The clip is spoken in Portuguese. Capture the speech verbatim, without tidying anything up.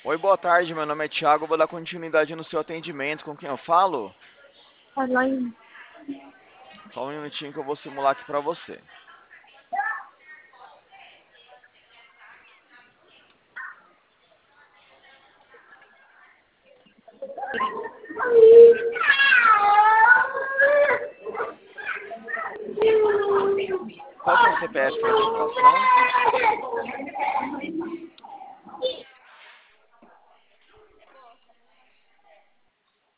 Oi, boa tarde. Meu nome é Thiago. Vou dar continuidade no seu atendimento. Com quem eu falo? Online. Só um minutinho que eu vou simular aqui pra você. Qual que é o C P F para simulação?